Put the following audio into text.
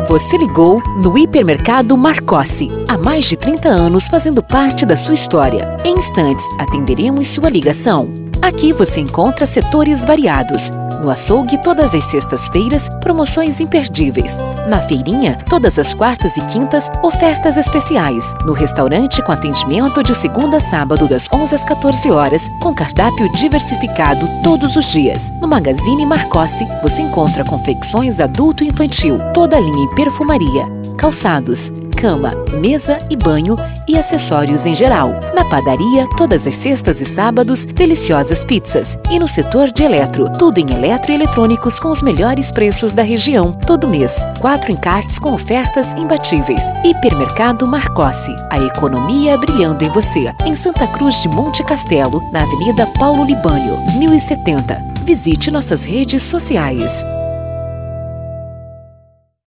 Você ligou no Hipermercado Marcossi. Há mais de 30 anos fazendo parte da sua história. Em instantes, atenderemos sua ligação. Aqui você encontra setores variados. No açougue, todas as sextas-feiras, promoções imperdíveis. Na feirinha, todas as quartas e quintas, ofertas especiais. No restaurante, com atendimento de segunda a sábado, das 11 às 14 horas, com cardápio diversificado todos os dias. No Magazine Marcossi, você encontra confecções adulto e infantil, toda a linha em perfumaria, calçados, cama, mesa e banho e acessórios em geral. Na padaria, todas as sextas e sábados, deliciosas pizzas. E no setor de eletro, tudo em eletro e eletrônicos com os melhores preços da região. Todo mês, 4 encartes com ofertas imbatíveis. Hipermercado Marcossi, a economia brilhando em você. Em Santa Cruz de Monte Castelo, na Avenida Paulo Libânio, 1070. Visite nossas redes sociais.